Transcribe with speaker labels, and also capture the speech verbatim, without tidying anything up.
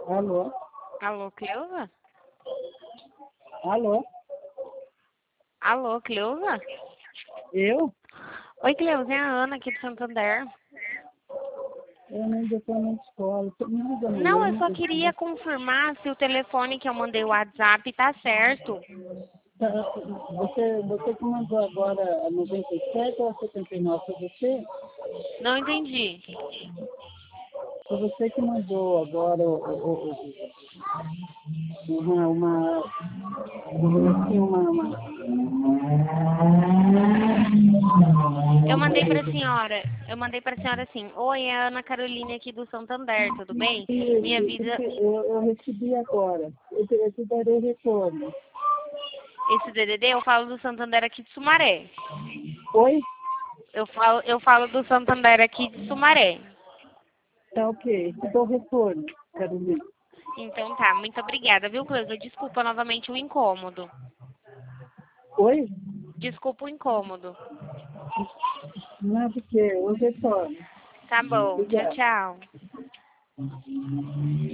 Speaker 1: Alô?
Speaker 2: Alô, Cleusa?
Speaker 1: Alô?
Speaker 2: Alô, Cleusa?
Speaker 1: Eu?
Speaker 2: Oi, Cleusa, é a Ana aqui do Santander.
Speaker 1: Eu ainda estou na escola. Você me liga
Speaker 2: Não,
Speaker 1: amanhã,
Speaker 2: eu só
Speaker 1: por
Speaker 2: queria
Speaker 1: favor.
Speaker 2: confirmar se o telefone que eu mandei o WhatsApp tá certo.
Speaker 1: Tá, Você, você que mandou agora a noventa e sete ou a setenta e nove? Foi você?
Speaker 2: Não entendi.
Speaker 1: Foi você que mandou agora o, o, o- uma, uma, assim, uma, uma...
Speaker 2: Eu mandei pra senhora, eu mandei pra senhora assim, oi, é a Ana Caroline aqui do Santander, tudo bem? Me
Speaker 1: Isso,
Speaker 2: avisa,
Speaker 1: isso, eu, eu recebi agora. Eu, te- eu te darei retorno.
Speaker 2: esse D D D, eu falo do Santander aqui de Sumaré.
Speaker 1: Oi?
Speaker 2: Eu falo, eu falo do Santander aqui de Sumaré.
Speaker 1: Tá ok. Te dou retorno, Carolina.
Speaker 2: Então tá, muito obrigada, viu, Cleusa? Desculpa novamente o incômodo.
Speaker 1: Oi?
Speaker 2: Desculpa o incômodo.
Speaker 1: Não é porque eu retorno.
Speaker 2: Tá bom, tchau,
Speaker 1: Obrigado.
Speaker 2: tchau.